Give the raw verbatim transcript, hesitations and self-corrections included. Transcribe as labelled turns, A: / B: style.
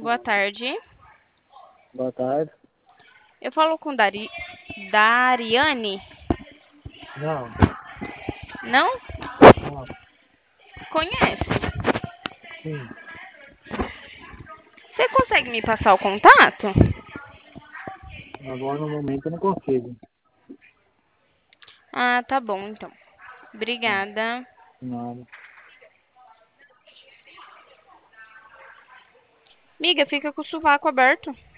A: Boa tarde.
B: Boa tarde.
A: Eu falo com Dari... Dariane?
B: Não,
A: Não?
B: não,
A: Conhece?
B: sim.
A: Você consegue me passar o contato?
B: Agora no momento eu não consigo.
A: Ah, tá bom, então.
B: Não,
A: Obrigada.
B: nada.
A: Miga, fica com o sovaco aberto.